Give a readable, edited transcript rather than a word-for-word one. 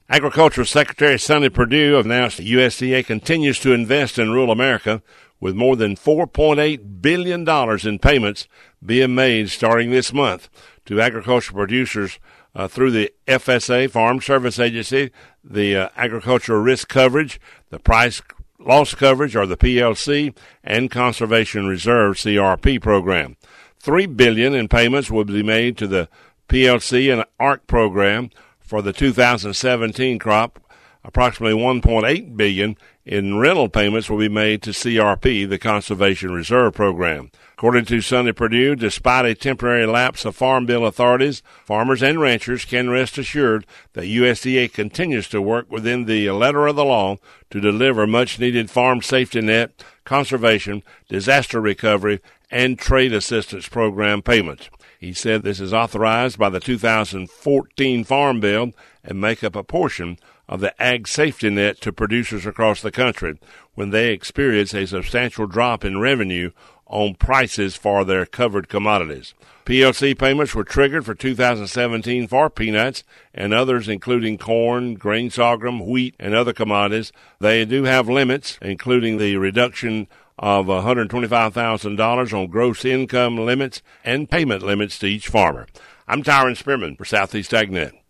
Agriculture Secretary Sonny Perdue announced the USDA continues to invest in rural America with more than $4.8 billion in payments being made starting this month to agricultural producers through the FSA, Farm Service Agency, the Agricultural Risk Coverage, the Price Loss Coverage, or the PLC, and Conservation Reserve, CRP program. $3 billion in payments will be made to the PLC and ARC program for the 2017 crop. Approximately $1.8 billion in rental payments will be made to CRP, the Conservation Reserve program. According to Sonny Perdue, despite a temporary lapse of Farm Bill authorities, farmers and ranchers can rest assured that USDA continues to work within the letter of the law to deliver much-needed farm safety net, conservation, disaster recovery, and trade assistance program payments. He said this is authorized by the 2014 Farm Bill and make up a portion of the ag safety net to producers across the country when they experience a substantial drop in revenue on prices for their covered commodities. PLC payments were triggered for 2017 for peanuts and others, including corn, grain sorghum, wheat, and other commodities. They do have limits, including the reduction of $125,000 on gross income limits and payment limits to each farmer. I'm Tyron Spearman for Southeast AgNet.